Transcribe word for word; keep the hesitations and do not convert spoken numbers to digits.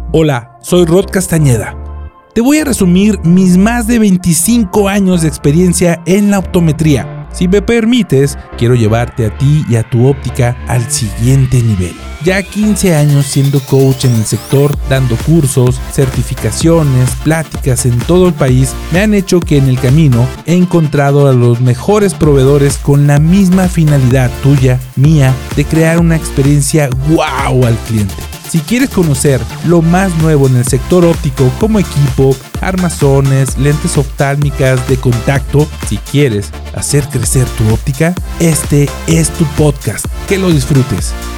Hola, soy Rod Castañeda. Te voy a resumir mis más de veinticinco años de experiencia en la optometría. Si me permites, quiero llevarte a ti y a tu óptica al siguiente nivel. Ya quince años siendo coach en el sector, dando cursos, certificaciones, pláticas en todo el país, me han hecho que en el camino he encontrado a los mejores proveedores con la misma finalidad tuya, mía, de crear una experiencia wow al cliente. Si quieres conocer lo más nuevo en el sector óptico como equipo, armazones, lentes oftálmicas de contacto, si quieres hacer crecer tu óptica, este es tu podcast. Que lo disfrutes.